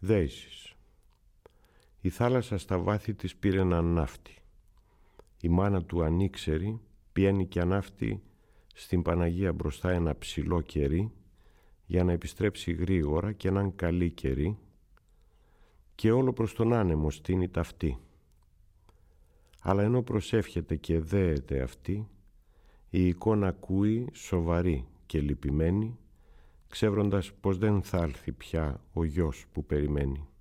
Δέησης. Η θάλασσα στα βάθη της πήρε έναν ναύτη. Η μάνα του ανήξερη πιένει και ανάφτει στην Παναγία μπροστά ένα ψηλό κερί για να επιστρέψει γρήγορα και έναν καλή κερί και όλο προς τον άνεμο στείνει ταυτή. Αλλά ενώ προσεύχεται και δέεται αυτή, η εικόνα ακούει σοβαρή και λυπημένη, ξεύροντας πως δεν θα έλθει πια ο γιος που περιμένει.